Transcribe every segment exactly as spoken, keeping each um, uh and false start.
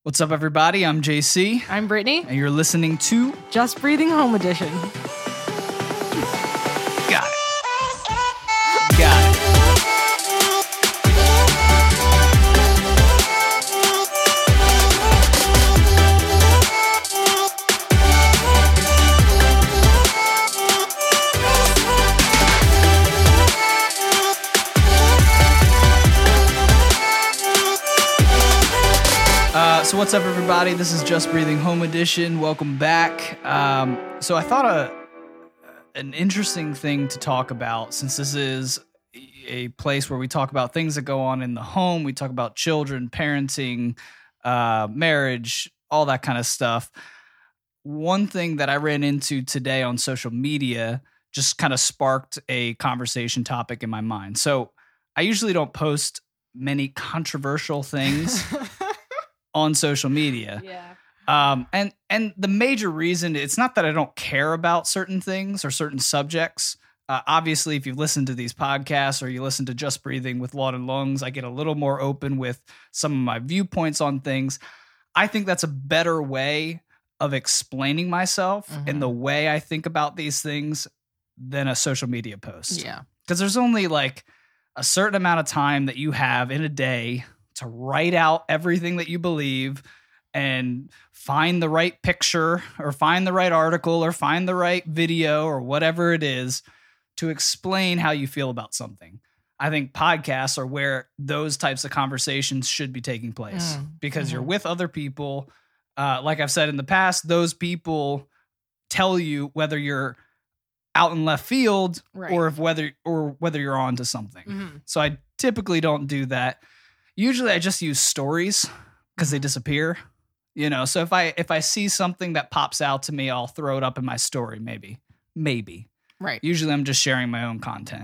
What's up, everybody? I'm J C. I'm Brittany. And you're listening to Just Breathing Home Edition. Got it. Got it. Uh, so what's up, everybody? This is Just Breathing Home Edition. Welcome back. Um, so I thought a an interesting thing to talk about, since this is a place where we talk about things that go on in the home. We talk about children, parenting, uh, marriage, all that kind of stuff. One thing that I ran into today on social media just kind of sparked a conversation topic in my mind. So I usually don't post many controversial things on social media. Yeah. Um, and, and the major reason, it's not that I don't care about certain things or certain subjects. Uh, obviously, if you've listened to these podcasts or you listen to Just Breathing with Laud and Lungs, I get a little more open with some of my viewpoints on things. I think that's a better way of explaining myself Mhm. and the way I think about these things than a social media post. Yeah. Because there's only like a certain amount of time that you have in a day to write out everything that you believe and find the right picture or find the right article or find the right video or whatever it is to explain how you feel about something. I think podcasts are where those types of conversations should be taking place Mm. because Mhm. you're with other people. Uh, like I've said in the past, those people tell you whether you're out in left field Right. or if whether or whether you're on to something. Mhm. So I typically don't do that. Usually I just use stories because they disappear, you know. So if I if I see something that pops out to me, I'll throw it up in my story, maybe. Maybe. Right. Usually I'm just sharing my own content.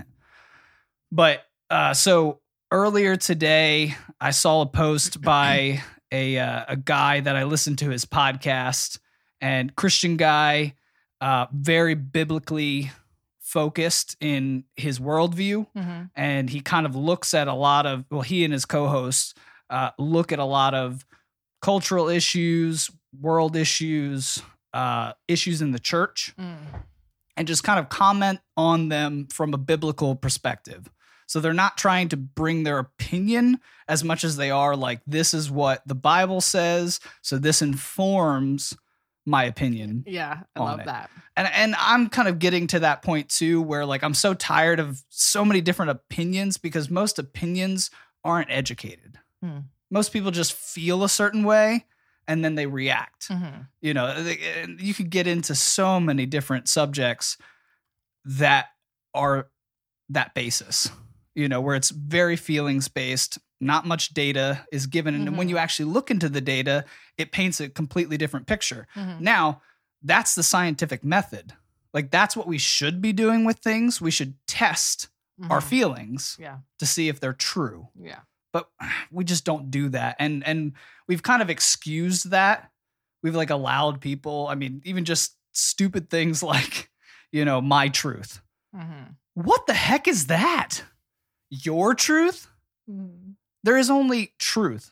But uh, so earlier today, I saw a post by a uh, a guy that I listened to his podcast, and Christian guy, uh, very biblically focused in his worldview. Mhm. And he kind of looks at a lot of, well, he and his co-hosts uh, look at a lot of cultural issues, world issues, uh, issues in the church, Mm. and just kind of comment on them from a biblical perspective. So they're not trying to bring their opinion as much as they are like, this is what the Bible says, so this informs my opinion. Yeah. I On love it. that. And and I'm kind of getting to that point too, where like I'm so tired of so many different opinions because most opinions aren't educated. Hmm. Most people just feel a certain way and then they react. Mhm. You know, they- and you could get into so many different subjects that are that basis, you know, where it's very feelings based, not much data is given. And Mhm. when you actually look into the data, it paints a completely different picture. Mhm. Now, that's the scientific method. Like, that's what we should be doing with things. We should test our Mhm. feelings Yeah. to see if they're true. Yeah. But we just don't do that. And and we've kind of excused that. We've like allowed people, I mean, even just stupid things like, you know, my truth. Mhm. What the heck is that? Your truth? Mhm. There is only truth.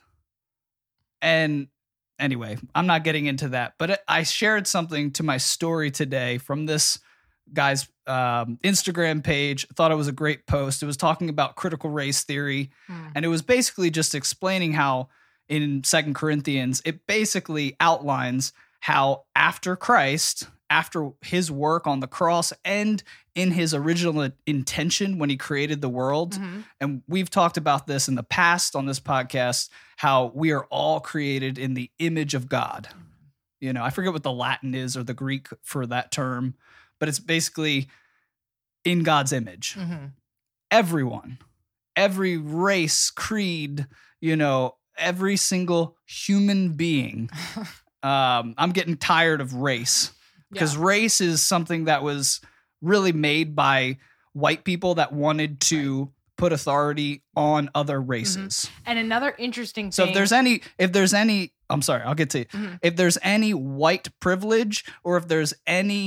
And anyway, I'm not getting into that, but I shared something to my story today from this guy's um, Instagram page. Thought it was a great post. It was talking about critical race theory, Mm. and it was basically just explaining how in Second Corinthians, it basically outlines how after Christ, after his work on the cross and in his original intention when he created the world, Mhm. and we've talked about this in the past on this podcast, how we are all created in the image of God. You know, I forget what the Latin is or the Greek for that term, but it's basically in God's image. Mhm. Everyone, every race, creed, you know, every single human being. Um, I'm getting tired of race because Yeah. race is something that was really made by white people that wanted to put authority on other races. And another interesting So thing. if there's any, if there's any, I'm sorry, I'll get to you. Mhm. If there's any white privilege or if there's any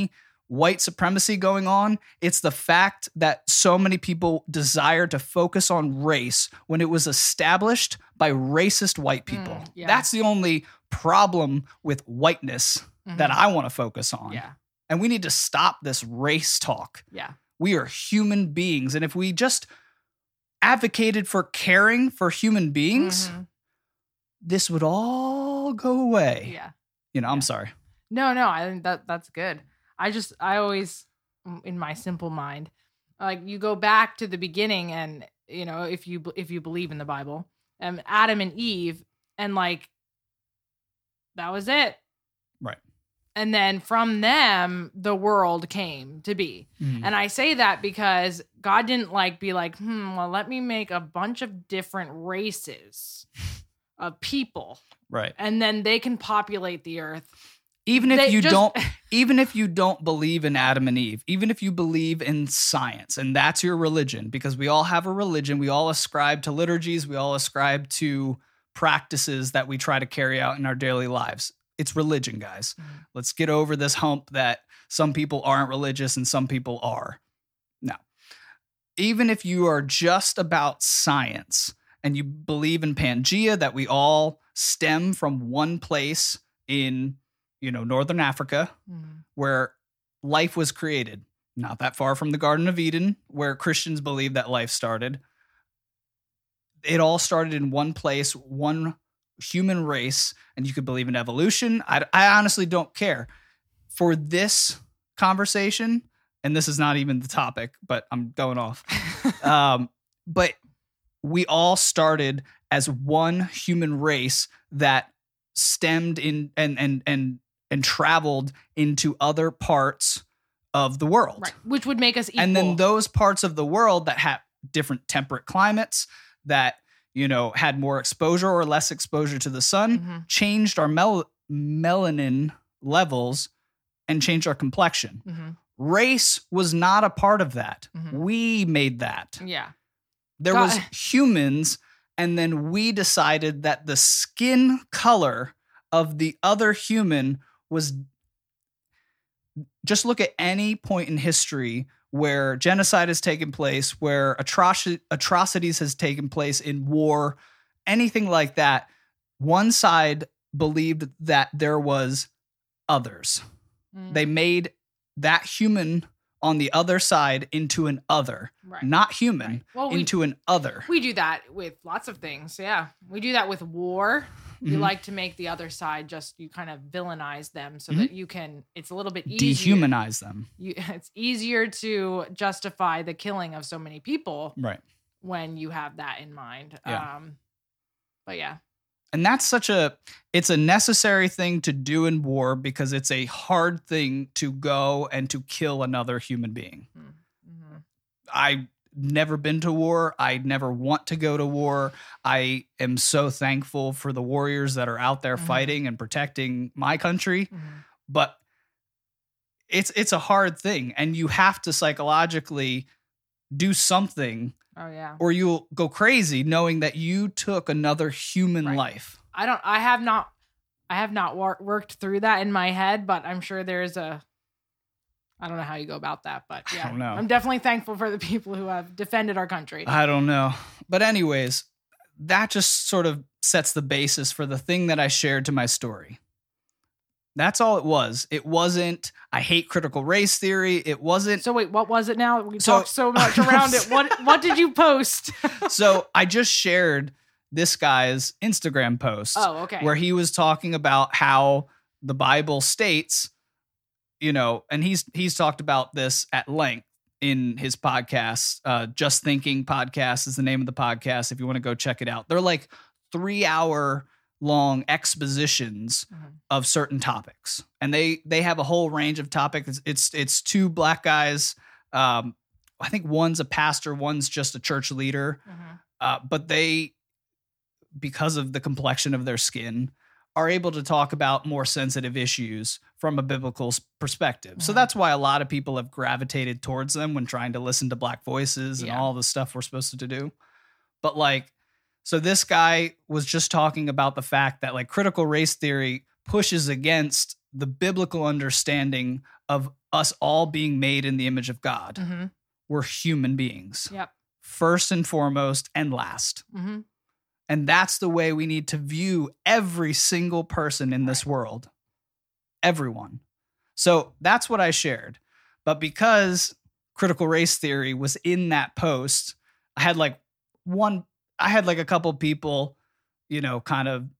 white supremacy going on. It's the fact that so many people desire to focus on race when it was established by racist white people. Mm, yeah. That's the only problem with whiteness Mhm. that I want to focus on. Yeah. And we need to stop this race talk. Yeah. We are human beings. And if we just advocated for caring for human beings, Mhm. this would all go away. Yeah. You know, I'm Yeah. sorry. No, no, I think that that's good. I just, I always, in my simple mind, like you go back to the beginning, and you know, if you if you believe in the Bible, um, Adam and Eve, and like that was it. Right. And then from them, the world came to be. Mhm. And I say that because God didn't like be like, hmm, well, let me make a bunch of different races of people, Right. and then they can populate the earth. Even if They you just- don't even if you don't believe in Adam and Eve, even if you believe in science and that's your religion, because we all have a religion, we all ascribe to liturgies, we all ascribe to practices that we try to carry out in our daily lives. It's religion, guys. Mhm. Let's get over this hump that some people aren't religious and some people are. No. Even if you are just about science and you believe in Pangea, that we all stem from one place in, you know, Northern Africa, Mhm. where life was created, not that far from the Garden of Eden, where Christians believe that life started. It all started in one place, one human race, and you could believe in evolution. I, I honestly don't care. For this conversation, and this is not even the topic, but I'm going off. um, but we all started as one human race that stemmed in and and and and traveled into other parts of the world. Right. Which would make us equal. And then those parts of the world that have different temperate climates, that, you know, had more exposure or less exposure to the sun, Mhm. changed our mel- melanin levels and changed our complexion. Mhm. Race was not a part of that. Mhm. We made that. Yeah. There God- was humans, and then we decided that the skin color of the other human was. Just look at any point in history where genocide has taken place, where atroci- atrocities has taken place in war, anything like that. One side believed that there was others. Mm. They made that human on the other side into an other, Right. not human, Right. Well, we- into an other. We do that with lots of things. Yeah. We do that with war. You Mhm. like to make the other side just, you kind of villainize them so Mhm. that you can, it's a little bit easier. Dehumanize them. You, it's easier to justify the killing of so many people Right. when you have that in mind. Yeah. Um, but yeah. And that's such a, it's a necessary thing to do in war because it's a hard thing to go and to kill another human being. Mm-hmm. I never been to war. I never want to go to war. I am so thankful for the warriors that are out there Mhm. fighting and protecting my country. Mm-hmm. But it's it's a hard thing, and you have to psychologically do something Oh yeah. or you'll go crazy knowing that you took another human Right. life. I don't, I have not, I have not wor- worked through that in my head, but I'm sure there's a, I don't know how you go about that, but I yeah, don't know. I'm definitely thankful for the people who have defended our country. I don't know. But anyways, that just sort of sets the basis for the thing that I shared to my story. That's all it was. It wasn't, I hate critical race theory. It wasn't. So wait, what was it now? We So- talked so much around it. What what did you post? So I just shared this guy's Instagram post Oh, okay. where he was talking about how the Bible states, you know, and he's he's talked about this at length in his podcast. Uh, Just Thinking Podcast is the name of the podcast. If you want to go check it out, they're like three hour long expositions Mhm. of certain topics, and they they have a whole range of topics. It's it's, it's two black guys. Um, I think one's a pastor, one's just a church leader. Mhm. Uh, but they, because of the complexion of their skin, are able to talk about more sensitive issues from a biblical s- perspective. So Mhm. that's why a lot of people have gravitated towards them when trying to listen to black voices and Yeah. all the stuff we're supposed to do. But like, so this guy was just talking about the fact that like critical race theory pushes against the biblical understanding of us all being made in the image of God. Mm-hmm. We're human beings. Yep. First and foremost and last. Mm-hmm. And that's the way we need to view every single person in this world. Everyone. So that's what I shared. But because critical race theory was in that post, I had like one, I had like a couple people, you know, kind of,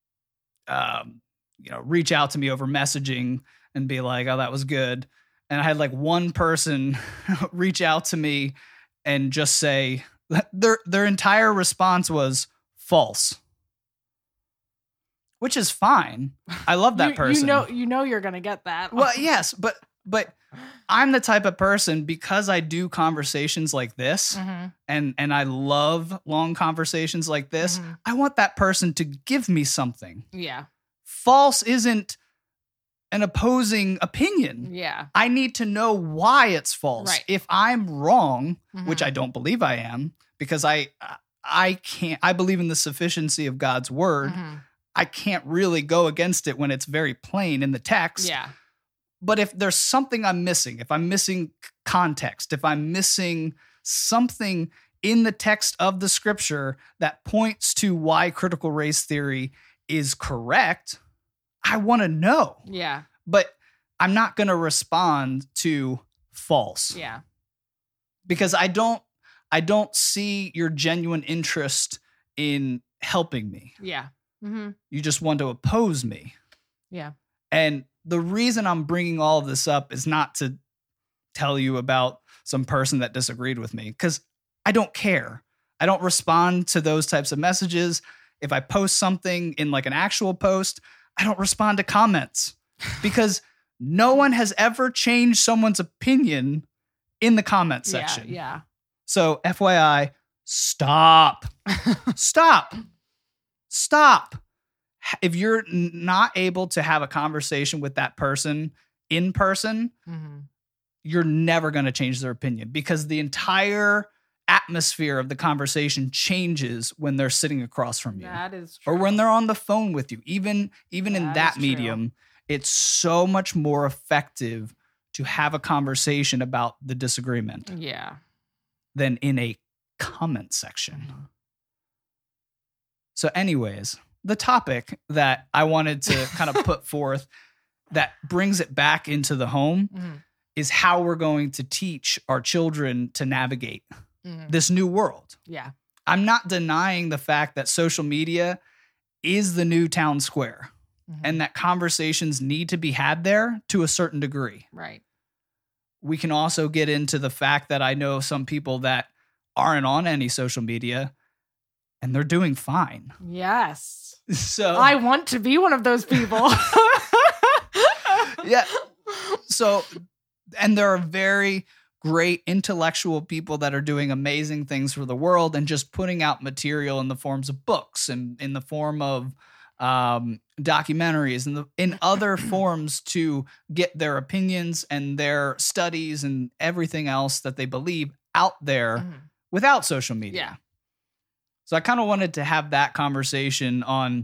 um, you know, reach out to me over messaging and be like, oh, that was good. And I had like one person reach out to me and just say, their their entire response was false. Which is fine. I love that you, person. You know, you know you're gonna get that. Well, yes, but but I'm the type of person, because I do conversations like this, mm-hmm. and and I love long conversations like this. Mm-hmm. I want that person to give me something. Yeah. False isn't an opposing opinion. Yeah. I need to know why it's false. Right. If I'm wrong, Mm-hmm. which I don't believe I am, because I I can't I believe in the sufficiency of God's word. Mm-hmm. I can't really go against it when it's very plain in the text. Yeah. But if there's something I'm missing, if I'm missing context, if I'm missing something in the text of the scripture that points to why critical race theory is correct, I want to know. Yeah. But I'm not going to respond to false. Yeah. Because I don't I don't see your genuine interest in helping me. Yeah. Mm-hmm. You just want to oppose me. Yeah. And the reason I'm bringing all of this up is not to tell you about some person that disagreed with me, because I don't care. I don't respond to those types of messages. If I post something in like an actual post, I don't respond to comments, because no one has ever changed someone's opinion in the comment section. Yeah. Yeah. So F Y I, stop. Stop. Stop. If you're n- not able to have a conversation with that person in person, Mm-hmm. you're never going to change their opinion, because the entire atmosphere of the conversation changes when they're sitting across from you, That is true. or when they're on the phone with you. Even, even in That that is true. medium, it's so much more effective to have a conversation about the disagreement Yeah. than in a comment section. Mhm. So anyways, the topic that I wanted to kind of put forth that brings it back into the home Mm-hmm. is how we're going to teach our children to navigate Mm-hmm. this new world. Yeah. I'm not denying the fact that social media is the new town square, Mhm. and that conversations need to be had there to a certain degree. Right. We can also get into the fact that I know some people that aren't on any social media and they're doing fine. Yes. So I want to be one of those people. yeah. So, and there are very great intellectual people that are doing amazing things for the world and just putting out material in the forms of books and in the form of um, documentaries and the, in other forms to get their opinions and their studies and everything else that they believe out there Mhm. without social media. Yeah. So I kind of wanted to have that conversation on,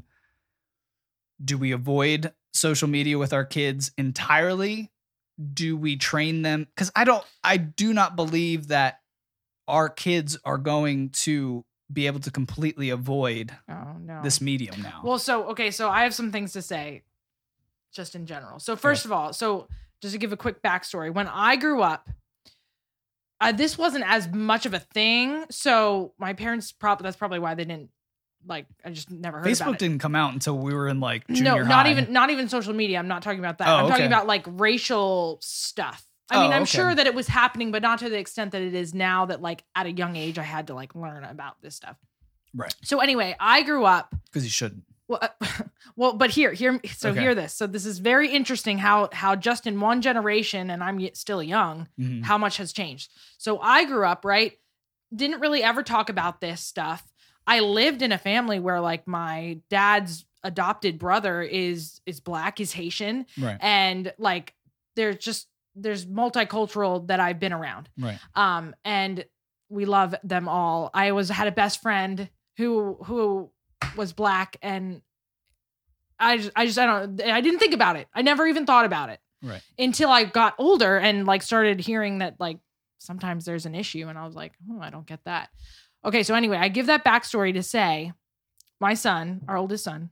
do we avoid social media with our kids entirely? Do we train them? Because I don't, I do not believe that our kids are going to be able to completely avoid Oh no. this medium now. Well, so okay, so I have some things to say just in general. So first of all, so just to give a quick backstory, when I grew up, uh, this wasn't as much of a thing. So my parents probably that's probably why they didn't like. I just never heard about Facebook it. didn't come out until we were in like junior No, not high. even not even social media. I'm not talking about that. Oh, I'm talking okay. about like racial stuff. I Oh, mean, I'm okay. sure that it was happening, but not to the extent that it is now that like at a young age I had to like learn about this stuff. Right. So anyway, I grew up Because you shouldn't. well, uh, well, but here, here, so Okay. hear this. So this is very interesting how how just in one generation, and I'm yet still young, Mhm. how much has changed. So I grew up, right? Didn't really ever talk about this stuff. I lived in a family where like my dad's adopted brother is is black, is Haitian, Right. and like there's just there's multicultural that I've been around. Right. Um, and we love them all. I was had a best friend who who was black, and I just I just I don't I didn't think about it. I never even thought about it. Right. Until I got older and like started hearing that like sometimes there's an issue. And I was like, oh, I don't get that. Okay. So anyway, I give that backstory to say my son, our oldest son,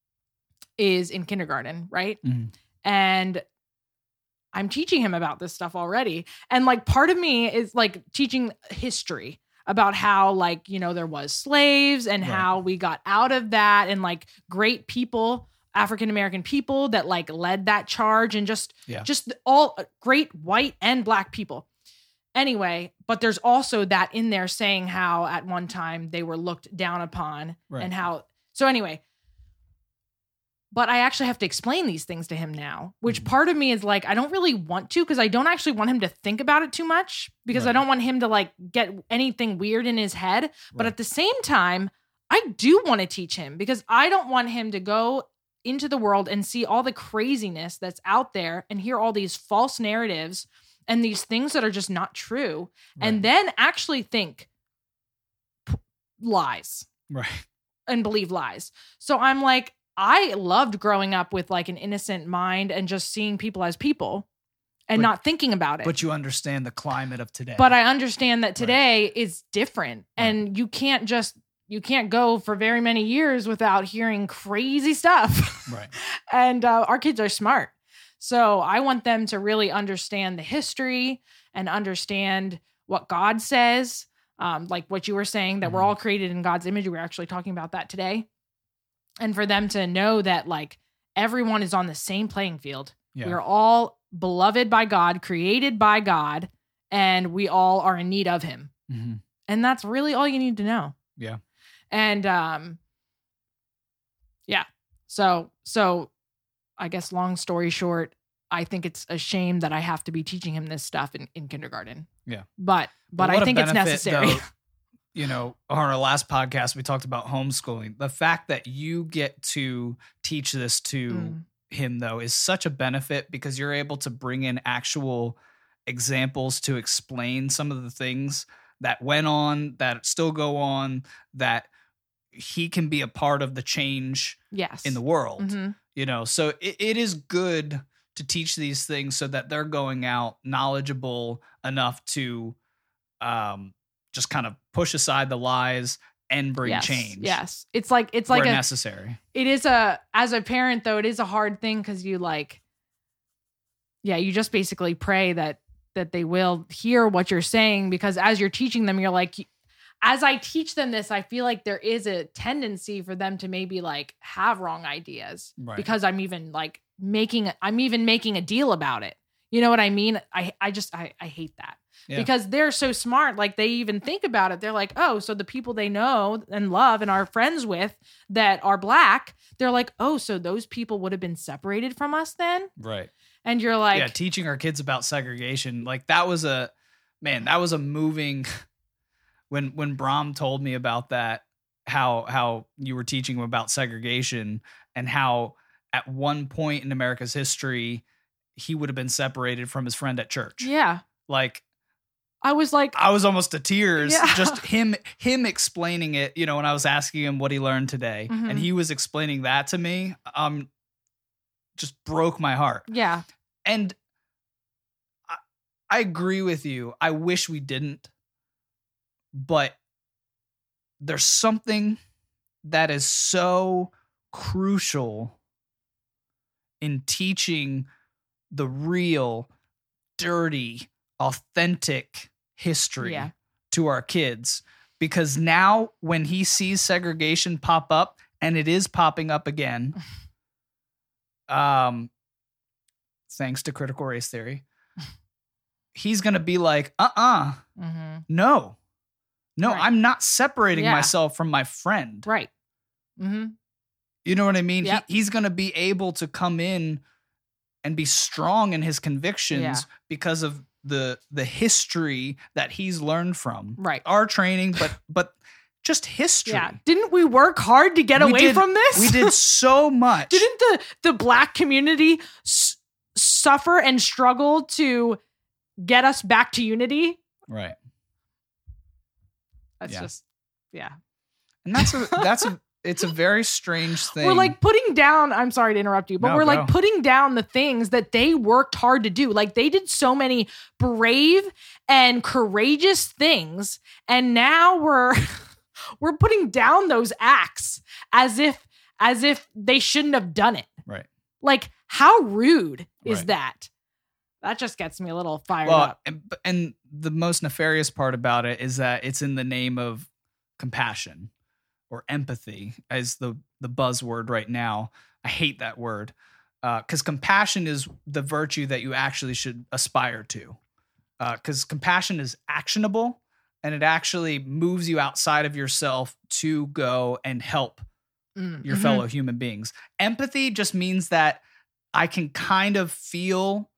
is in kindergarten, right? Mm-hmm. And I'm teaching him about this stuff already. And like part of me is like teaching history about how like, you know, there was slaves and right. how we got out of that and like great people, African-American people that like led that charge and just, yeah. just all great white and black people. Anyway, but there's also that in there saying how at one time they were looked down upon right. and how, so anyway, but I actually have to explain these things to him now, which mm-hmm. part of me is like, I don't really want to, because I don't actually want him to think about it too much, because right. I don't want him to like get anything weird in his head. Right. But at the same time, I do want to teach him because I don't want him to go into the world and see all the craziness that's out there and hear all these false narratives and these things that are just not true. Right. And then actually think p- lies. Right. And believe lies. So I'm like, I loved growing up with like an innocent mind and just seeing people as people and but, not thinking about it. But you understand the climate of today. But I understand that today right. is different right. and you can't just, you can't go for very many years without hearing crazy stuff. Right. And uh, our kids are smart. So I want them to really understand the history and understand what God says. Um, like what you were saying, that mm-hmm. we're all created in God's image. We were actually talking about that today. And for them to know that like everyone is on the same playing field. Yeah. We're all beloved by God, created by God, and we all are in need of him. Mm-hmm. And that's really all you need to know. Yeah. And um, yeah. So, so I guess long story short, I think it's a shame that I have to be teaching him this stuff in, in kindergarten. Yeah. But, but well, I think benefit, it's necessary. Though, you know, on our last podcast, we talked about homeschooling. The fact that you get to teach this to mm. him, though, is such a benefit because you're able to bring in actual examples to explain some of the things that went on, that still go on, that he can be a part of the change yes. in the world. Mm-hmm. You know, so it, it is good to teach these things so that they're going out knowledgeable enough to um, just kind of push aside the lies and bring yes, change. Yes. It's like, it's like where a, necessary. It is a, as a parent though, it is a hard thing. Cause you like, yeah, you just basically pray that, that they will hear what you're saying, because as you're teaching them, you're like, as I teach them this, I feel like there is a tendency for them to maybe like have wrong ideas right. because I'm even like making, I'm even making a deal about it. You know what I mean? I, I just, I, I hate that. Yeah. Because they're so smart. Like they even think about it. They're like, oh, so the people they know and love and are friends with that are black, they're like, oh, so those people would have been separated from us then? Right. And you're like, yeah, teaching our kids about segregation. Like that was a, man, that was a moving, when, when Brahm told me about that, how, how you were teaching him about segregation and how at one point in America's history, he would have been separated from his friend at church. Yeah. Like, I was like, I was almost to tears. Yeah. Just him, him explaining it, you know, when I was asking him what he learned today mm-hmm. and he was explaining that to me, um, just broke my heart. Yeah. And I, I agree with you. I wish we didn't, but there's something that is so crucial in teaching the real, dirty, authentic history yeah. to our kids, because now when he sees segregation pop up, and it is popping up again, um, thanks to critical race theory, he's going to be like, uh-uh, mm-hmm. no, no, right. I'm not separating yeah. myself from my friend. Right. Mm-hmm. You know what I mean? Yep. He, he's going to be able to come in and be strong in his convictions yeah. because of the the history that he's learned from. Right. Our training, but but just history. Yeah. Didn't we work hard to get we away did, from this? We did so much. Didn't the, the black community s- suffer and struggle to get us back to unity? Right. That's yeah. just, yeah. And that's a, that's a, it's a very strange thing. We're like putting down, I'm sorry to interrupt you, but No, we're go. like putting down the things that they worked hard to do. Like they did so many brave and courageous things. And now we're we're putting down those acts as if as if they shouldn't have done it. Right. Like how rude is Right. that? That just gets me a little fired Well, up. and, and the most nefarious part about it is that it's in the name of compassion or empathy as the, the buzzword right now. I hate that word because uh, compassion is the virtue that you actually should aspire to. Because uh, compassion is actionable and it actually moves you outside of yourself to go and help Mm, your mhm. fellow human beings. Empathy just means that I can kind of feel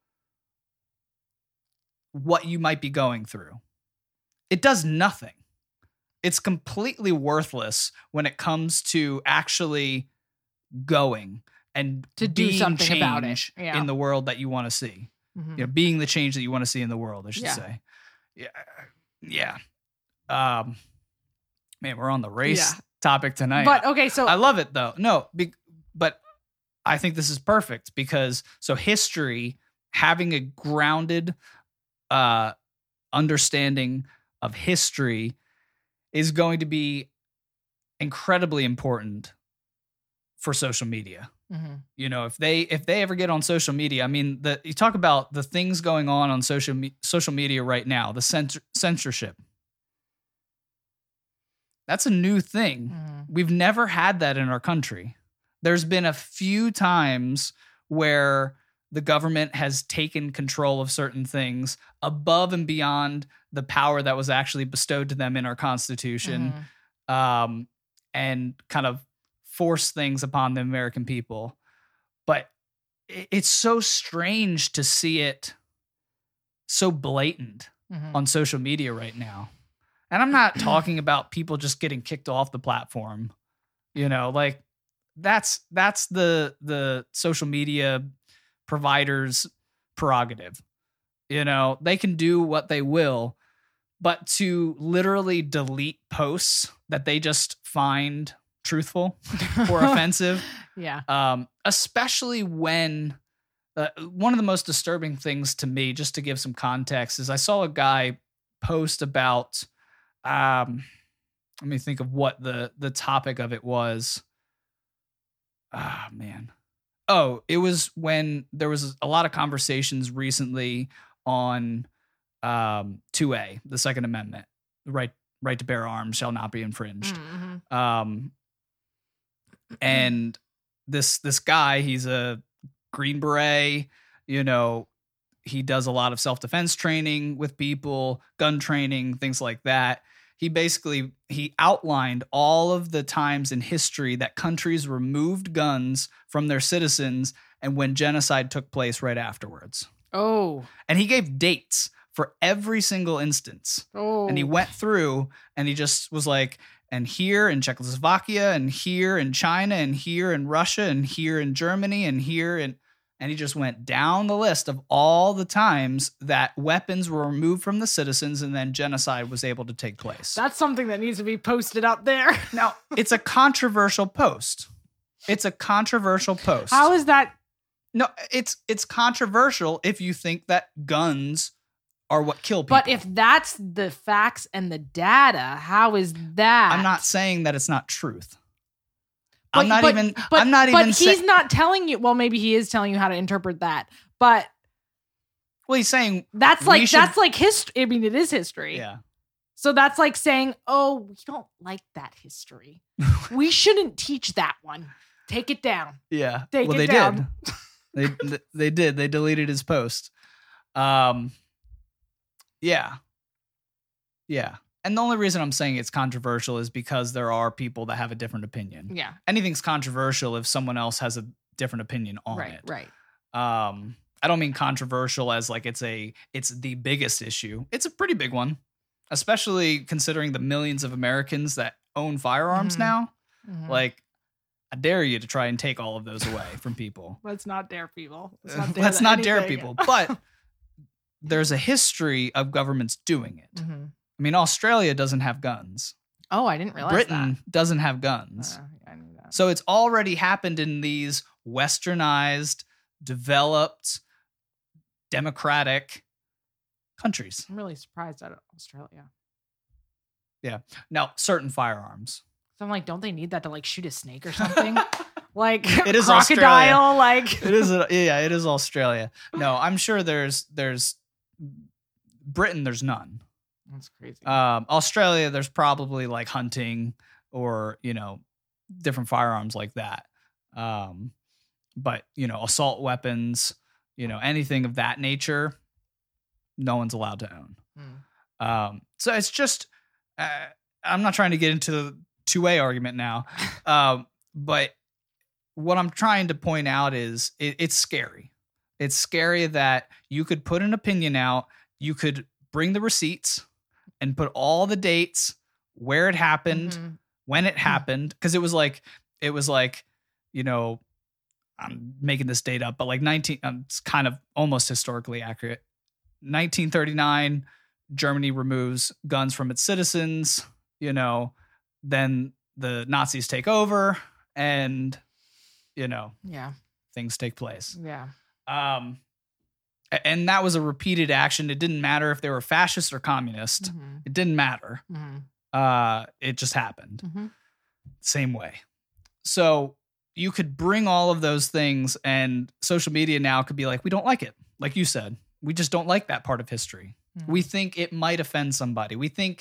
what you might be going through. It does nothing. It's completely worthless when it comes to actually going and To do being something change about it. Yeah. in the world that you want to see. Mhm. You know, being the change that you want to see in the world, I should Yeah. say. Yeah. Yeah. Um, man, we're on the race Yeah. topic tonight. But okay, so I love it though. No, be, but I think this is perfect because so history, having a grounded uh, understanding of history is going to be incredibly important for social media. Mhm. You know, if they if they ever get on social media, I mean, the you talk about the things going on on social me, social media right now, the censor, censorship. That's a new thing. Mhm. We've never had that in our country. There's been a few times where the government has taken control of certain things above and beyond the power that was actually bestowed to them in our Constitution, Mhm. um, and kind of force things upon the American people. But it- it's so strange to see it so blatant Mhm. on social media right now. And I'm not talking about people just getting kicked off the platform. You know, like that's that's the the social media providers' prerogative. You know, they can do what they will, but to literally delete posts that they just find truthful or offensive, Yeah. um, especially when uh, one of the most disturbing things to me, just to give some context, is I saw a guy post about, um, let me think of what the the topic of it was. Ah, man. Oh, it was when there was a lot of conversations recently on um, two A, the Second Amendment, the right right to bear arms shall not be infringed. Mhm. Um, and this this guy, he's a Green Beret, you know, he does a lot of self-defense training with people, gun training, things like that. He basically he outlined all of the times in history that countries removed guns from their citizens and when genocide took place right afterwards. Oh. And he gave dates for every single instance. Oh. And he went through and he just was like, and here in Czechoslovakia, and here in China, and here in Russia, and here in Germany, and here in, and he just went down the list of all the times that weapons were removed from the citizens and then genocide was able to take place. That's something that needs to be posted up there. Now, it's a controversial post. It's a controversial post. How is that? No, it's it's controversial if you think that guns are what kill people. But if that's the facts and the data, how is that? I'm not saying that it's not truth. But- I'm not but- even. But, I'm not but even. he's Say- not telling you. Well, maybe he is telling you how to interpret that. But well, he's saying that's we like should- that's like history. I mean, it is history. yeah. So that's like saying, "Oh, we don't like that history. We shouldn't teach that one. Take it down." Yeah. Take well, it they down. did. they they did. They deleted his post. Um. Yeah. Yeah. And the only reason I'm saying it's controversial is because there are people that have a different opinion. Yeah. Anything's controversial if someone else has a different opinion on Right. it. Right. Um, I don't mean controversial as like it's a it's the biggest issue. It's a pretty big one, especially considering the millions of Americans that own firearms Mhm. now. Mhm. Like, I dare you to try and take all of those away from people. Let's not dare people. Let's Uh, not dare, Let's not dare anything. people. But there's a history of governments doing it. Mhm. I mean, Australia doesn't have guns. Oh, I didn't realize Britain that. doesn't have guns. Uh, I knew that. So it's already happened in these westernized, developed, democratic countries. I'm really surprised at Australia. Yeah. Now, certain firearms. So I'm like, don't they need that to like shoot a snake or something? Like It is crocodile, like It is, a, yeah, it is Australia. No, I'm sure there's, there's Britain, there's none. That's crazy. Um, Australia, there's probably like hunting or, you know, different firearms like that. Um, but, you know, assault weapons, you know, anything of that nature, no one's allowed to own. Hmm. Um, so it's just, uh, I'm not trying to get into the two-way argument now. um, but what I'm trying to point out is it, it's scary. It's scary that you could put an opinion out, you could bring the receipts and put all the dates, where it happened, Mm-hmm. when it happened. Cause it was like, it was like, you know, I'm making this date up, but like nineteen, um, it's kind of almost historically accurate. nineteen thirty-nine, Germany removes guns from its citizens, you know, then the Nazis take over and, you know, Yeah. things take place. Yeah. Um, a- and that was a repeated action. It didn't matter if they were fascist or communist. Mm-hmm. It didn't matter. Mm-hmm. Uh, it just happened. Mm-hmm. Same way. So you could bring all of those things, and social media now could be like, we don't like it. Like you said, we just don't like that part of history. Mm-hmm. We think it might offend somebody. We think,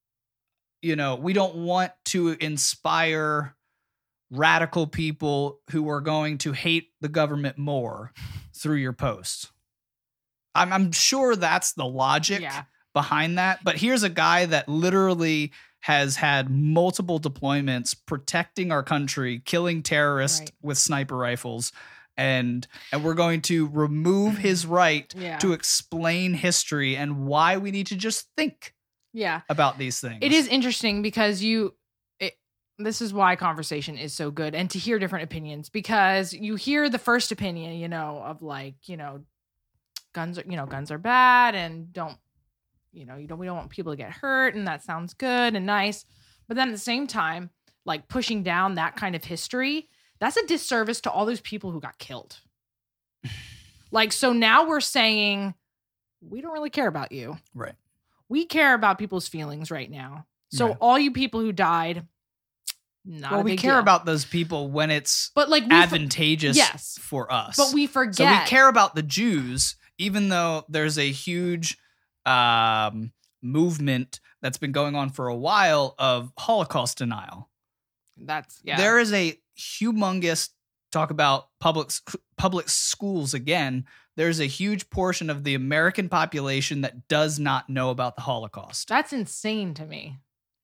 you know, we don't want to inspire radical people who are going to hate the government more through your posts. I'm, I'm sure that's the logic Yeah. behind that. But here's a guy that literally has had multiple deployments protecting our country, killing terrorists Right. with sniper rifles. And and we're going to remove his right Yeah. to explain history and why we need to just think Yeah. about these things. It is interesting because you, it, this is why conversation is so good, and to hear different opinions, because you hear the first opinion, you know, of like, you know, guns are, you know, guns are bad and don't, you know, you don't, we don't want people to get hurt, and that sounds good and nice. But then at the same time, like pushing down that kind of history, that's a disservice to all those people who got killed. Like, so now we're saying, we don't really care about you. Right. We care about people's feelings right now. So Right. all you people who died, not Well, a we big care deal. about those people when it's but like we for- advantageous yes. for us. but we forget. So we care about the Jews, even though there's a huge um, movement that's been going on for a while of Holocaust denial. That's yeah. There is a humongous talk about public public schools again. There's a huge portion of the American population that does not know about the Holocaust. That's insane to me.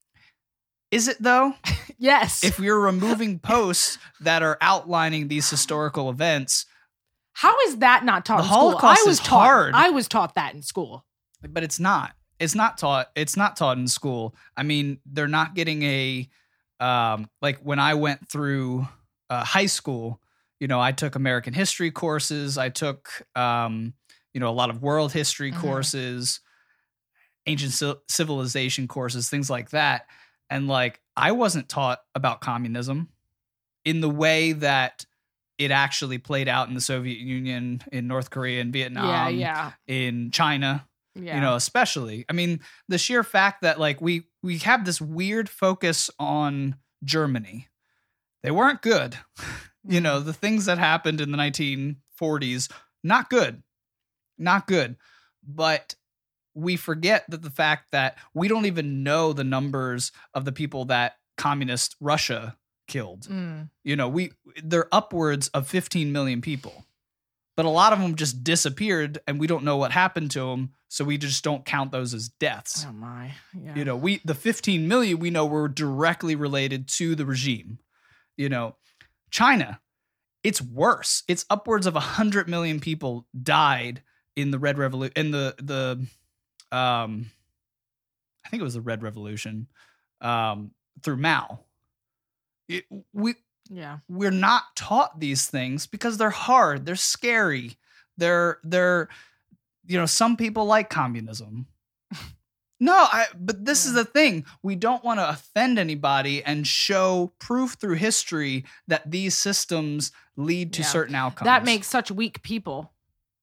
Is it though? Yes. If we're removing posts that are outlining these historical events, How is that not taught The in school? Holocaust I was is taught, hard. I was taught that in school. but it's not. It's not taught. It's not taught in school. I mean, they're not getting a um, like when I went through uh, high school. You know, I took American history courses. I took um, you know a lot of world history Mhm. courses, ancient ci- civilization courses, things like that. And like, I wasn't taught about communism in the way that it actually played out in the Soviet Union, in North Korea, and Vietnam, yeah, yeah, in China. yeah. You know, especially. I mean, the sheer fact that like we we have this weird focus on Germany. They weren't good. You know, the things that happened in the nineteen forties, not good. Not good. But we forget that the fact that we don't even know the numbers of the people that communist Russia killed. Mm. You know, we they're upwards of fifteen million people. But a lot of them just disappeared and we don't know what happened to them, so we just don't count those as deaths. Oh my, yeah. You know, we the fifteen million we know were directly related to the regime. You know, China, it's worse. It's upwards of one hundred million people died in the Red Revolution, in the the um I think it was the Red Revolution, um through Mao. It, we yeah, we're not taught these things because they're hard, they're scary. They're they're you know, some people like communism. No, I, but this Yeah. is the thing. We don't want to offend anybody and show proof through history that these systems lead to Yeah. certain outcomes. That makes such weak people.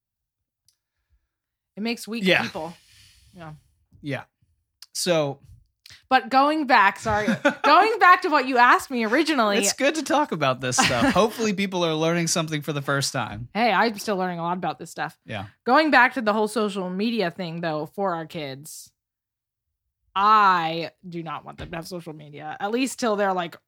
It makes weak Yeah. people. Yeah. Yeah. So But going back, sorry, going back to what you asked me originally. it's good to talk about this stuff. Hopefully people are learning something for the first time. Hey, I'm still learning a lot about this stuff. Yeah. Going back to the whole social media thing, though, for our kids, I do not want them to have social media, at least till they're like,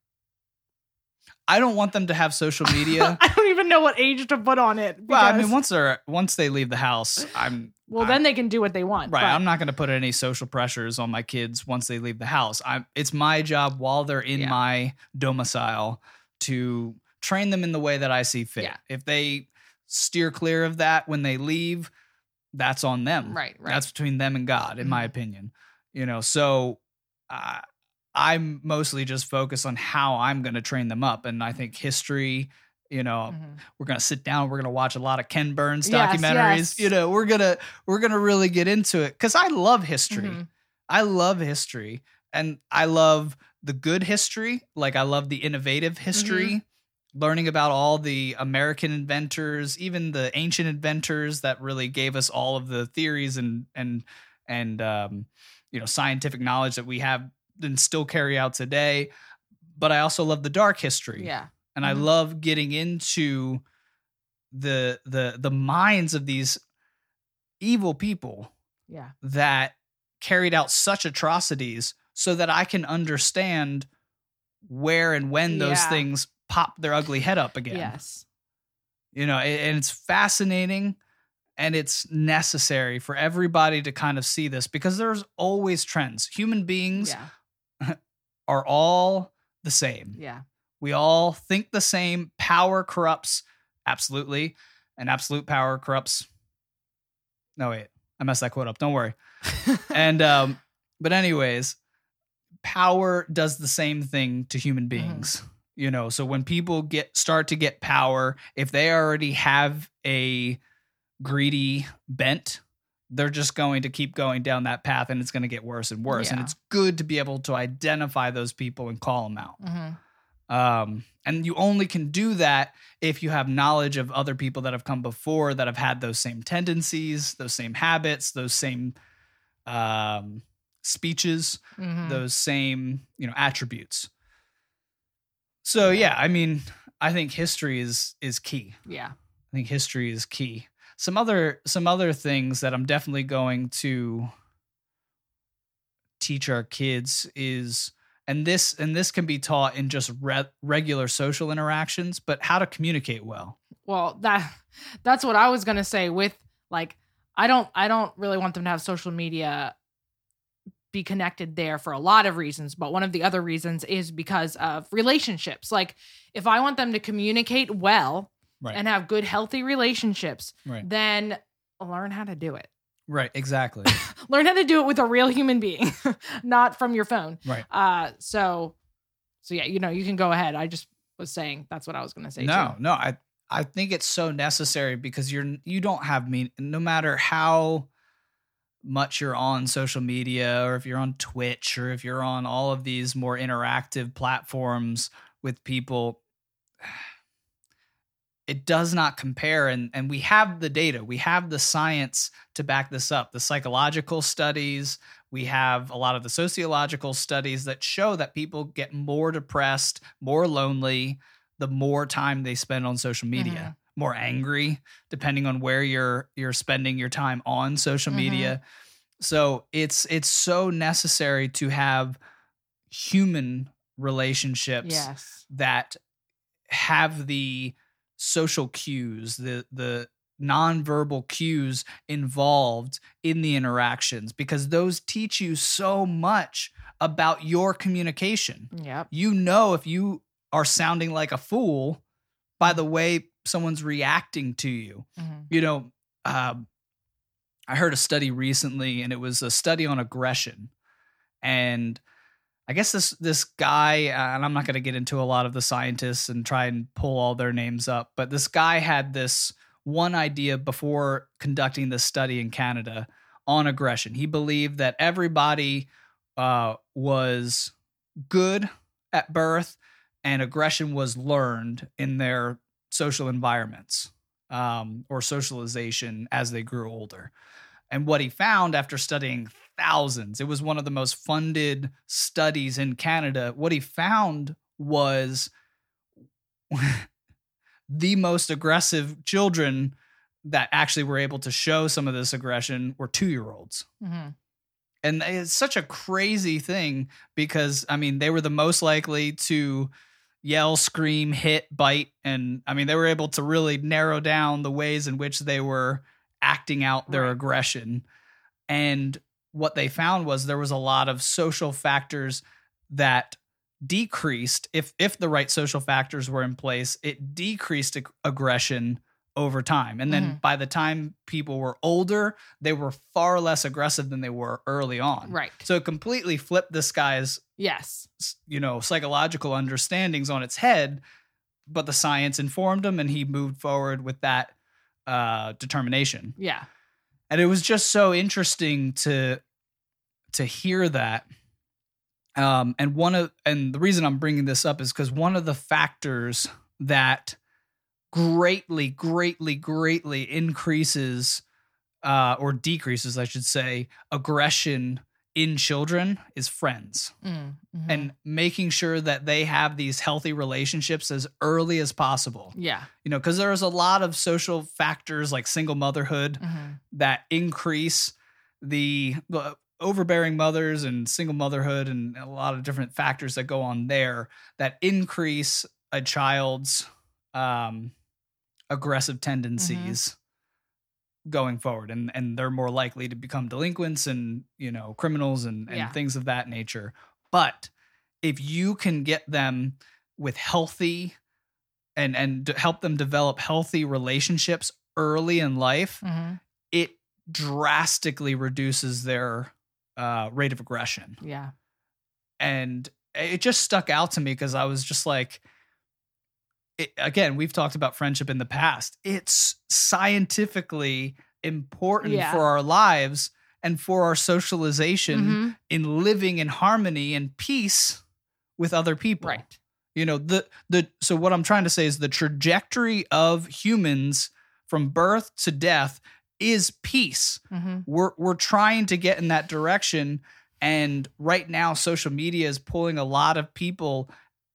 I don't want them to have social media. I don't even know what age to put on it. Well, I mean, because- once they're once they leave the house, I'm well, I'm- then they can do what they want. right. but- I'm not going to put any social pressures on my kids once they leave the house. I'm. It's my job while they're in Yeah. my domicile to train them in the way that I see fit. Yeah. If they steer clear of that when they leave, that's on them. Right, right. That's between them and God, in my Mhm. opinion. You know, so uh, I'm mostly just focused on how I'm going to train them up, and I think history. You know, Mhm. we're gonna sit down. We're gonna watch a lot of Ken Burns Yes, documentaries. yes. You know, we're gonna we're gonna really get into it because I love history. Mhm. I love history, and I love the good history. Like I love the innovative history. Mm-hmm. Learning about all the American inventors, even the ancient inventors that really gave us all of the theories and and and um, you know scientific knowledge that we have and still carry out today. But I also love the dark history. Yeah. And Mhm. I love getting into the the the minds of these evil people Yeah. that carried out such atrocities so that I can understand where and when those Yeah. things pop their ugly head up again. Yes. You know, and, and it's fascinating and it's necessary for everybody to kind of see this because there's always trends. Human beings Yeah. are all the same. Yeah. We all think the same. Power corrupts. Absolutely. And absolute power corrupts. No, wait. I messed that quote up. Don't worry. And, um, but anyways, power does the same thing to human beings. You know, so when people get start to get power, if they already have a greedy bent, they're just going to keep going down that path and it's going to get worse and worse. And Yeah. it's good to be able to identify those people and call them out. Mhm. Um, and you only can do that if you have knowledge of other people that have come before that have had those same tendencies, those same habits, those same um, speeches, Mhm. those same, you know, attributes. So yeah, I mean, I think history is is key. Yeah. I think history is key. Some other some other things that I'm definitely going to teach our kids is and this and this can be taught in just re- regular social interactions, but how to communicate well. Well, that that's what I was gonna say. With like, I don't I don't really want them to have social media be connected there for a lot of reasons, but one of the other reasons is because of relationships. Like, if I want them to communicate well Right. and have good, healthy relationships, Right. then learn how to do it. Right, exactly. Learn how to do it with a real human being, not from your phone. Right. Uh, so, so yeah, you know, you can go ahead. I just was saying that's what I was going to say. No, too. no, I I think it's so necessary because you're you don't have me no matter how much you're on social media or if you're on Twitch or if you're on all of these more interactive platforms with people, it does not compare. And, and we have the data, we have the science to back this up, the psychological studies. We have a lot of the sociological studies that show that people get more depressed, more lonely, the more time they spend on social media, more angry, depending on where you're you're spending your time on social Mhm. media. So it's it's so necessary to have human relationships Yes. that have the social cues, the the nonverbal cues involved in the interactions, because those teach you so much about your communication. Yep. You know if you are sounding like a fool by the way someone's reacting to you. Mhm. You know, um, I heard a study recently, and it was a study on aggression. And I guess this this guy, uh, and I'm not going to get into a lot of the scientists and try and pull all their names up, but this guy had this one idea before conducting this study in Canada on aggression. He believed that everybody uh, was good at birth and aggression was learned in their social environments um, or socialization as they grew older. And what he found after studying thousands, it was one of the most funded studies in Canada. What he found was the most aggressive children that actually were able to show some of this aggression were two-year-olds. Mm-hmm. And it's such a crazy thing because, I mean, they were the most likely to yell, scream, hit, bite. And I mean, they were able to really narrow down the ways in which they were acting out their Right. aggression. And what they found was there was a lot of social factors that decreased. If, if the right social factors were in place, it decreased ag- aggression over time. And then Mhm. by the time people were older, they were far less aggressive than they were early on. Right. So it completely flipped this guy's, Yes. you know, psychological understandings on its head, but the science informed him and he moved forward with that uh, determination. Yeah. And it was just so interesting to to hear that. Um, and one of and the reason I'm bringing this up is because one of the factors that greatly, greatly, greatly increases uh, or decreases, I should say, aggression in children is friends. Mm, mhm. And making sure that they have these healthy relationships as early as possible. yeah. You know, because there's a lot of social factors like single motherhood Mhm. that increase the, the overbearing mothers and single motherhood and a lot of different factors that go on there that increase a child's um, aggressive tendencies going forward. And, and they're more likely to become delinquents and, you know, criminals and, and Yeah. things of that nature. But if you can get them with healthy and, and to help them develop healthy relationships early in life, Mhm. it drastically reduces their uh, rate of aggression. Yeah. And it just stuck out to me because I was just like, it, again, we've talked about friendship in the past. It's scientifically important Yeah. for our lives and for our socialization Mhm. in living in harmony and peace with other people. Right. You know, the the so what I'm trying to say is the trajectory of humans from birth to death is peace. Mhm. We're we're trying to get in that direction, and right now social media is pulling a lot of people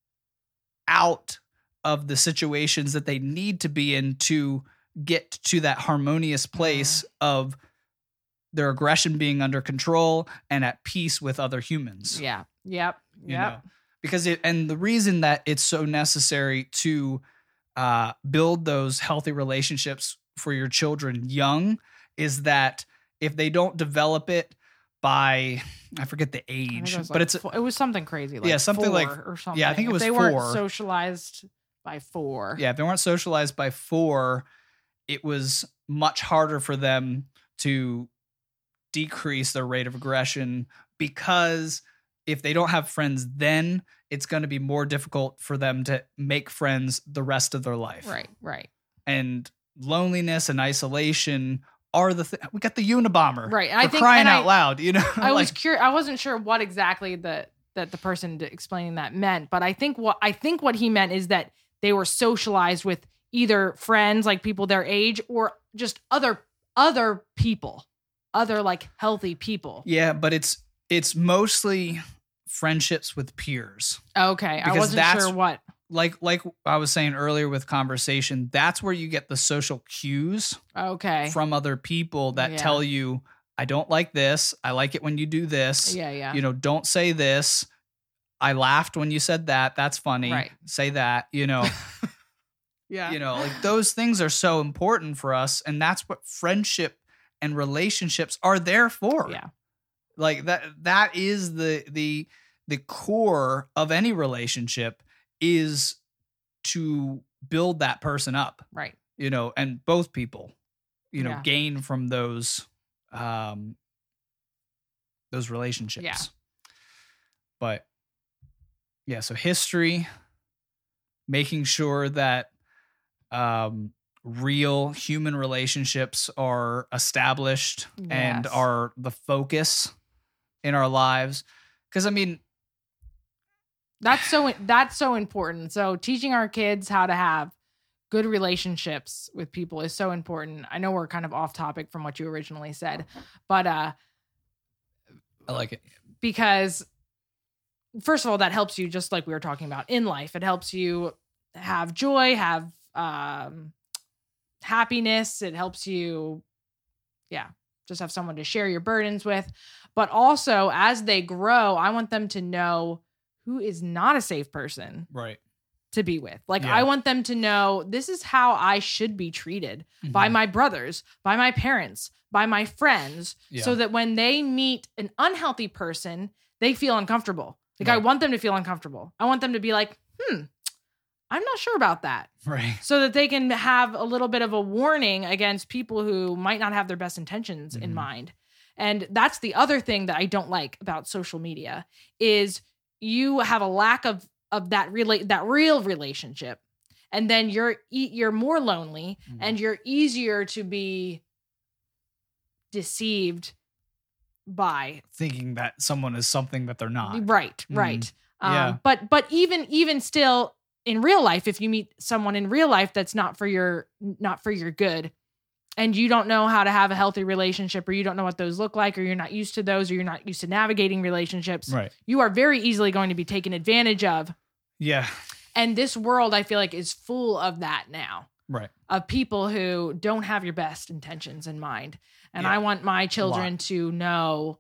out of the situations that they need to be in to get to that harmonious place of their aggression being under control and at peace with other humans. Yeah. Yep. You Yep. know? Because it, and the reason that it's so necessary to uh, build those healthy relationships for your children young is that if they don't develop it by, I forget the I think age, it was but like it's, four- it was something crazy. Like Yeah, something like- four or something. yeah, I think it If was they four. weren't socialized by four. yeah, if they weren't socialized by four, it was much harder for them to decrease their rate of aggression because if they don't have friends, then it's going to be more difficult for them to make friends the rest of their life. Right. Right. And loneliness and isolation are the th- we got the Unabomber, Right. And for I think crying and out I, loud, you know. I was Like, curious. I wasn't sure what exactly the that the person d- explaining that meant, but I think what I think what he meant is that they were socialized with either friends, like people their age, or just other other people, other like healthy people. yeah, but it's it's mostly friendships with peers. Okay, I Because wasn't that's- sure what. Like like I was saying earlier with conversation, that's where you get the social cues Okay. from other people that Yeah. tell you, I don't like this. I like it when you do this. Yeah. Yeah. You know, don't say this. I laughed when you said that. That's funny. Right. Say that, you know. yeah. You know, like those things are so important for us. And that's what friendship and relationships are there for. Yeah. Like that that is the the the core of any relationship is to build that person up, Right. you know, and both people, you know, Yeah. gain from those um those relationships. Yeah. But yeah, so history, making sure that um real human relationships are established and Yes. are the focus in our lives. Because I mean, That's so that's so important. So teaching our kids how to have good relationships with people is so important. I know we're kind of off topic from what you originally said, but uh I like it. because first of all, that helps you, just like we were talking about, in life. It helps you have joy, have um happiness. It helps you, yeah, just have someone to share your burdens with. But also, as they grow, I want them to know who is not a safe person Right. to be with. Like, Yeah. I want them to know this is how I should be treated by Mhm. my brothers, by my parents, by my friends, Yeah. so that when they meet an unhealthy person, they feel uncomfortable. Like, I Right. want them to feel uncomfortable. I want them to be like, hmm, I'm not sure about that. Right. So that they can have a little bit of a warning against people who might not have their best intentions in Mhm. mind. And that's the other thing that I don't like about social media is you have a lack of of that relate that real relationship, and then you're e- you're more lonely, Mhm. and you're easier to be deceived by. Thinking that someone is something that they're not. Right, Mhm. right. Um, Yeah. But but even even still in real life, if you meet someone in real life that's not for your not for your good, and you don't know how to have a healthy relationship, or you don't know what those look like, or you're not used to those, or you're not used to navigating relationships, Right. you are very easily going to be taken advantage of. Yeah. And this world, I feel like, is full of that now, Right. of people who don't have your best intentions in mind. And Yeah. I want my children to know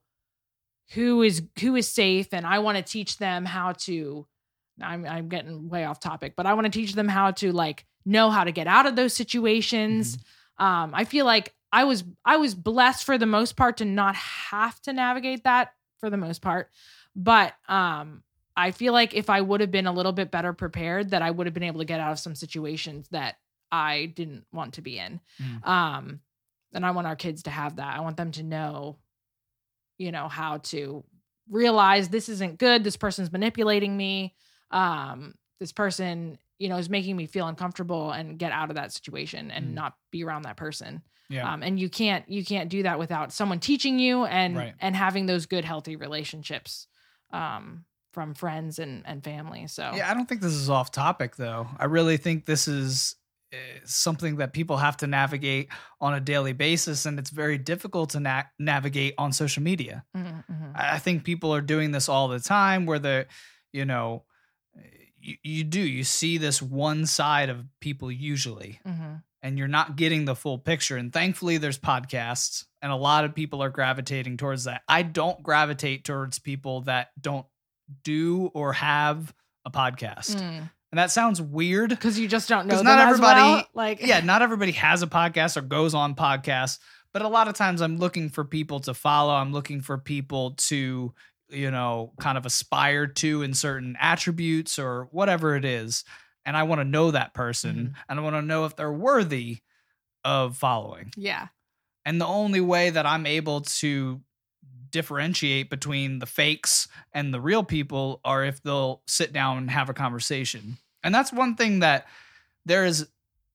who is who is safe, and I want to teach them how to. I'm I'm getting way off topic, but I want to teach them how to like know how to get out of those situations. Um, I feel like I was I was blessed for the most part to not have to navigate that for the most part, but um, I feel like if I would have been a little bit better prepared, that I would have been able to get out of some situations that I didn't want to be in. Mm. Um, and I want our kids to have that. I want them to know, you know, how to realize this isn't good. This person's manipulating me. Um, this person, you know, is making me feel uncomfortable, and get out of that situation and Mm. not be around that person. Yeah. Um, and you can't, you can't do that without someone teaching you and, Right. and having those good, healthy relationships, um, from friends and, and family. So Yeah, I don't think this is off topic though. I really think this is uh, something that people have to navigate on a daily basis, and it's very difficult to na- navigate on social media. Mhm, mhm. I I think people are doing this all the time where the, you know, you, you do, you see this one side of people usually, Mhm. and you're not getting the full picture. And thankfully there's podcasts, and a lot of people are gravitating towards that. I don't gravitate towards people that don't do or have a podcast. Mm. And that sounds weird. Cause you just don't know 'Cause them not as everybody- well. Like, Yeah, not everybody has a podcast or goes on podcasts, but a lot of times I'm looking for people to follow. I'm looking for people to, you know, kind of aspire to in certain attributes or whatever it is. And I want to know that person, and I want to know if they're worthy of following. yeah. And the only way that I'm able to differentiate between the fakes and the real people are if they'll sit down and have a conversation. And that's one thing that there is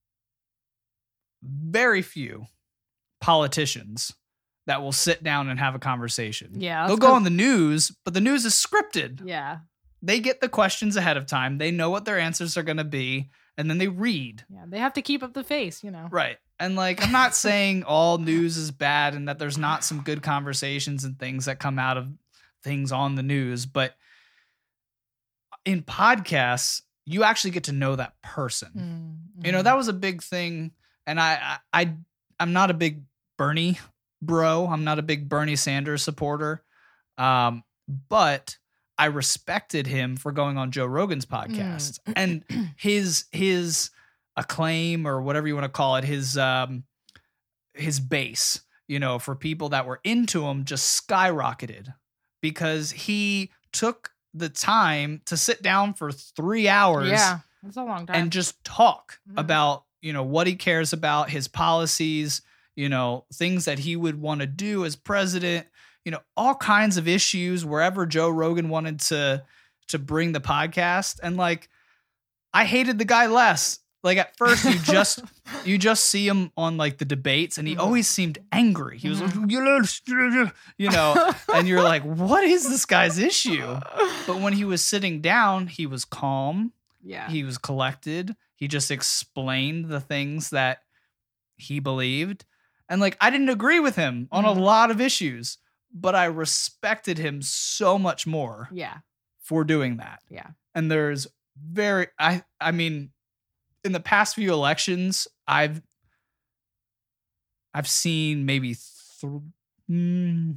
very few politicians that will sit down and have a conversation. Yeah. They'll that's go 'cause- on the news, but the news is scripted. Yeah. They get the questions ahead of time. They know what their answers are going to be, and then they read. Yeah. They have to keep up the face, you know? Right. And like, I'm not saying all news is bad and that there's not some good conversations and things that come out of things on the news, but in podcasts, you actually get to know that person. Mm, You know, mhm. that was a big thing. And I, I, I I'm not a big Bernie bro. I'm not a big Bernie Sanders supporter. Um, but I respected him for going on Joe Rogan's podcast Mm. and his, his, acclaim or whatever you want to call it, his um his base, you know, for people that were into him just skyrocketed because he took the time to sit down for three hours Yeah. That's a long time. and just talk Mhm. about, you know, what he cares about, his policies, you know, things that he would want to do as president, you know, all kinds of issues wherever Joe Rogan wanted to to bring the podcast. And like, I hated the guy less. Like at first you just you just see him on like the debates and he Mhm. always seemed angry. He was Mhm. like, you know, and you're like, what is this guy's issue? But when he was sitting down, he was calm. Yeah. He was collected. He just explained the things that he believed. And like, I didn't agree with him on Mhm. a lot of issues, but I respected him so much more Yeah. for doing that. Yeah. And there's very, I, I mean, in the past few elections, I've, I've seen maybe, th- mm,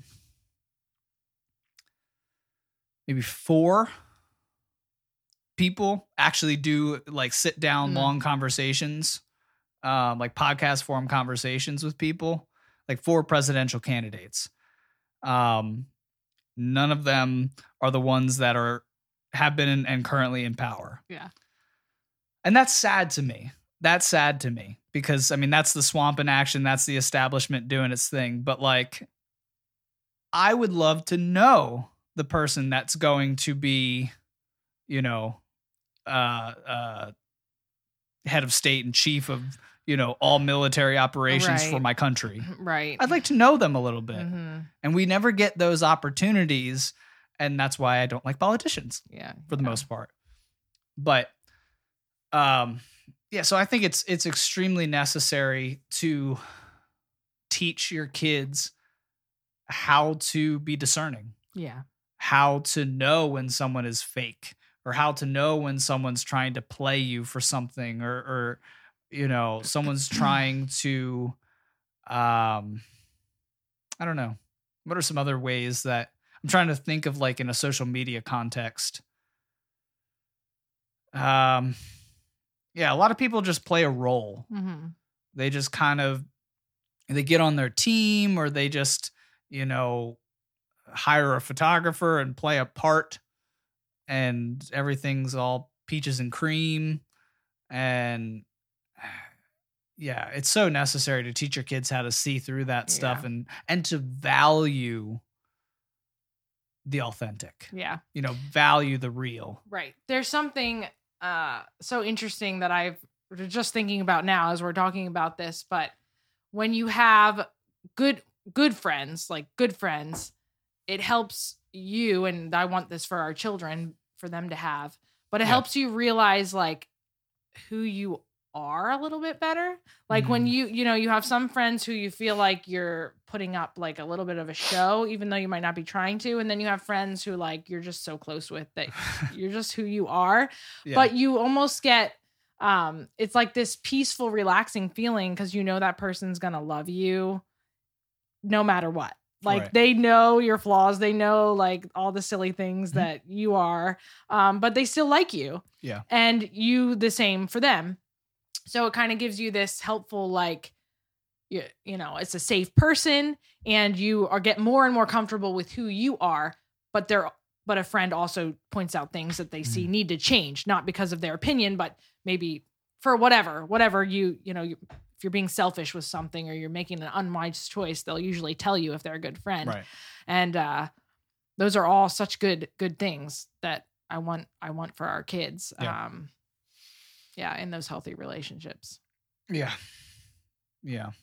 maybe four people actually do like sit down Mm. long conversations, um, like podcast form conversations with people, like four presidential candidates. Um, none of them are the ones that are have been in, and currently in power. Yeah. And that's sad to me. That's sad to me because I mean that's the swamp in action. That's the establishment doing its thing. But like, I would love to know the person that's going to be, you know, uh, uh, head of state and chief of, you know, all military operations for Right. my country. Right. I'd like to know them a little bit. Mhm. And we never get those opportunities. And that's why I don't like politicians Yeah. for the yeah. most part. But, um, yeah, so I think it's it's extremely necessary to teach your kids how to be discerning, Yeah. how to know when someone is fake, or how to know when someone's trying to play you for something, or, or you know, someone's trying to, um, I don't know. What are some other ways that I'm trying to think of, like in a social media context? Um, yeah, a lot of people just play a role. Mm-hmm. They just kind of, they get on their team, or they just, you know, hire a photographer and play a part, and everything's all peaches and cream. And yeah, it's so necessary to teach your kids how to see through that stuff Yeah. and and to value the authentic. Yeah. You know, value the real. Right. There's something uh so interesting that I've just thinking about now as we're talking about this, but when you have good good friends, like good friends, it helps you, and I want this for our children for them to have, but it Yeah. helps you realize like who you are a little bit better. Like when Mhm. you, you know, you have some friends who you feel like you're putting up like a little bit of a show, even though you might not be trying to. And then you have friends who like you're just so close with that you're just who you are. Yeah. But you almost get, um, it's like this peaceful, relaxing feeling because you know that person's going to love you no matter what. Like Right. they know your flaws. They know like all the silly things Mhm. that you are, um, but they still like you. Yeah. And you the same for them. So it kind of gives you this helpful, like, you, you know, it's a safe person and you are get more and more comfortable with who you are, but they're, but a friend also points out things that they see Mhm. need to change, not because of their opinion, but maybe for whatever, whatever you, you know, you, if you're being selfish with something or you're making an unwise choice, they'll usually tell you if they're a good friend. Right. And, uh, those are all such good, good things that I want, I want for our kids. Yeah. Um, yeah. In those healthy relationships. Yeah. Yeah.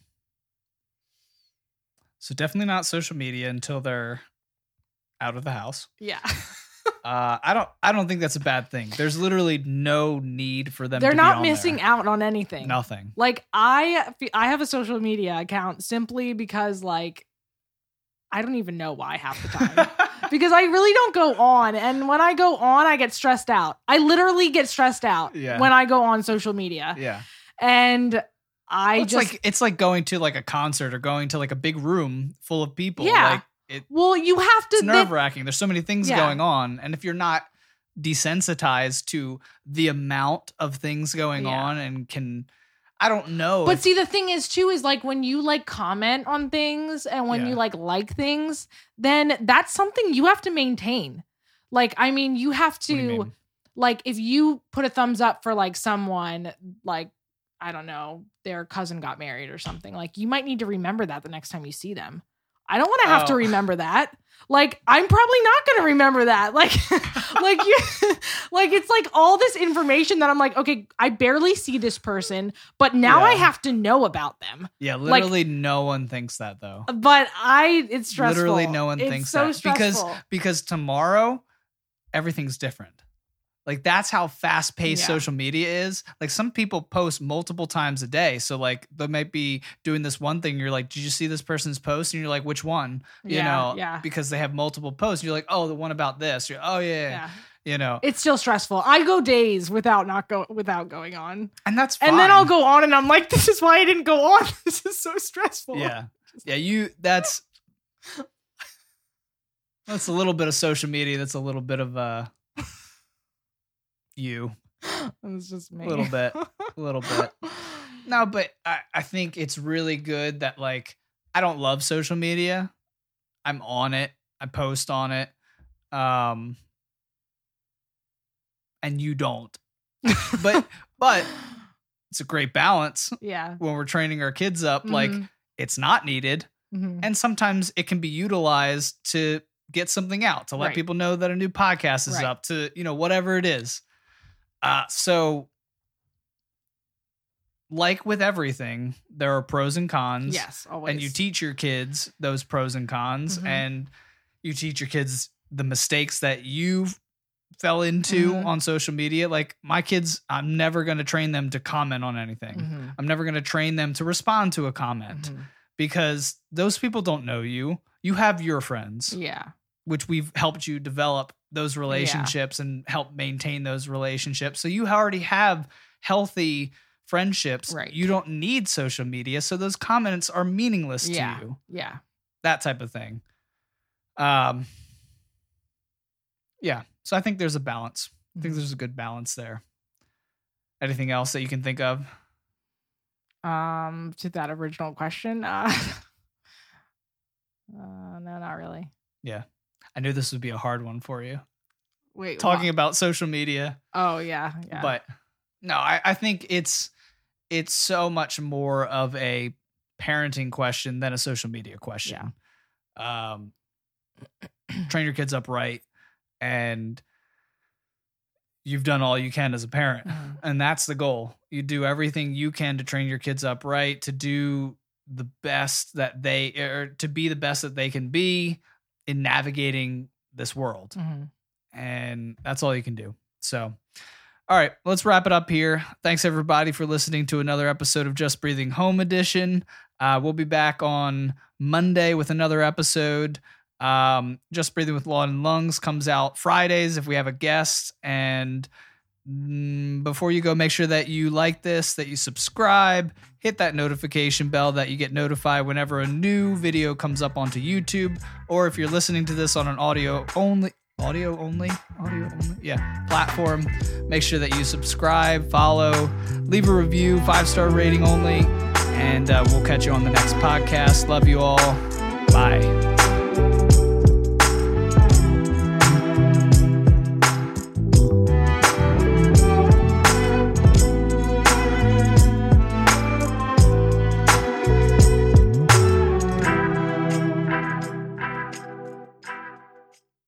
So definitely not social media until they're out of the house. Yeah. Uh, I don't. I don't think that's a bad thing. There's literally no need for them. They're to not be on missing there. out on anything. Nothing. Like I, fe- I have a social media account simply because like, I don't even know why half the time. Because I really don't go on. And when I go on, I get stressed out. I literally get stressed out Yeah. when I go on social media. Yeah. And I Well, it's just, like it's like going to like a concert or going to like a big room full of people. Yeah. Like it, well, you have to, it's they- nerve wracking. There's so many things Yeah. going on, and if you're not desensitized to the amount of things going Yeah. on, and can, I don't know. but if- see, the thing is too, is like when you like comment on things and when Yeah. you like like things, then that's something you have to maintain. Like, I mean, you have What do you to, mean? like, if you put a thumbs up for like someone, like, I don't know, their cousin got married or something, like you might need to remember that the next time you see them. I don't want to have Oh. to remember that. Like, I'm probably not going to remember that. Like, like you, like, it's like all this information that I'm like, okay, I barely see this person, but now Yeah. I have to know about them. Yeah, literally no one thinks that though. But I, it's stressful. Literally no one it's thinks so that stressful. because because tomorrow everything's different. Like that's how fast paced Yeah. social media is. Like some people post multiple times a day. So like they might be doing this one thing. You're like, did you see this person's post? And you're like, which one? You Yeah, know, yeah. because they have multiple posts. You're like, oh, the one about this. You're, oh yeah, Yeah. you know, It's still stressful. I go days without not go without going on. and that's fine. And then I'll go on and I'm like, this is why I didn't go on. This is so stressful. Yeah, yeah. You that's that's a little bit of social media. That's a little bit of uh you. It's just me. A little bit. A little bit. No, but I, I think it's really good that like I don't love social media. I'm on it. I post on it. Um and you don't. but but it's a great balance Yeah. when we're training our kids up. Like Mhm. it's not needed. Mhm. And sometimes it can be utilized to get something out, to let Right. people know that a new podcast is Right. up, to, you know, whatever it is. Uh, so, like with everything, there are pros and cons. Yes, always. And you teach your kids those pros and cons, Mhm. and you teach your kids the mistakes that you fell into Mhm. on social media. Like my kids, I'm never going to train them to comment on anything. Mhm. I'm never going to train them to respond to a comment Mhm. because those people don't know you. You have your friends, Yeah. which we've helped you develop those relationships and help maintain those relationships. So you already have healthy friendships. Right. You don't need social media. So those comments are meaningless Yeah. to you. Yeah. That type of thing. Um, yeah. So I think there's a balance. I think Mhm. there's a good balance there. Anything else that you can think of? Um, to that original question, uh, uh no, not really. Yeah. I knew this would be a hard one for you. Wait, Talking what? about social media. Oh yeah, yeah. But no, I, I think it's it's so much more of a parenting question than a social media question. Um, train your kids up right, and you've done all you can as a parent, Mhm. and that's the goal. You do everything you can to train your kids up right, to do the best that they, or to be the best that they can be in navigating this world. Mhm. And that's all you can do. So, all right, let's wrap it up here. Thanks everybody for listening to another episode of Just Breathing Home Edition. Uh, we'll be back on Monday with another episode. Um, Just Breathing with Lawn and Lungs comes out Fridays if we have a guest. And mm, before you go, make sure that you like this, that you subscribe, hit that notification bell that you get notified whenever a new video comes up onto YouTube, or if you're listening to this on an audio only audio only audio only yeah platform, make sure that you subscribe, follow, leave a review, five-star rating only, and uh, we'll catch you on the next podcast. Love you all. Bye.